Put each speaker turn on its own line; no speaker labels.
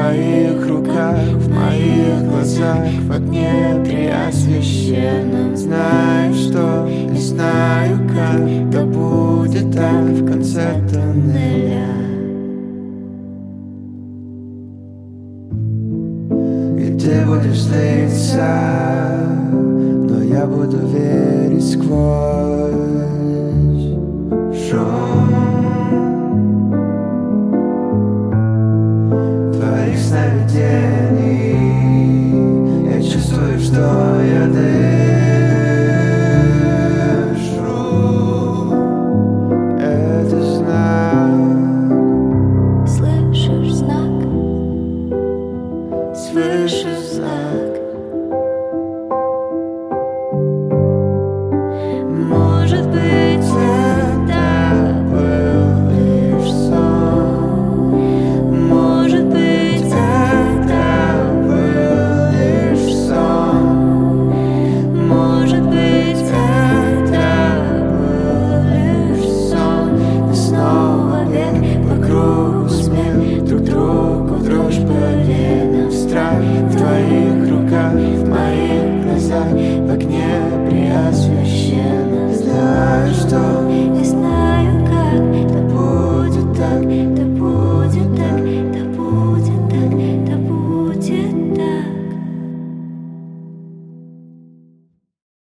твоих руках, в моих глазах, в огне преосвященном. Знаю, что не знаю как, да будет так в конце тоннеля. И ты будешь злиться, но я буду верить сквозь шум твоих сновидений. Я чувствую, что я дышу. Это знак.
Слышишь знак?
Свыше знак.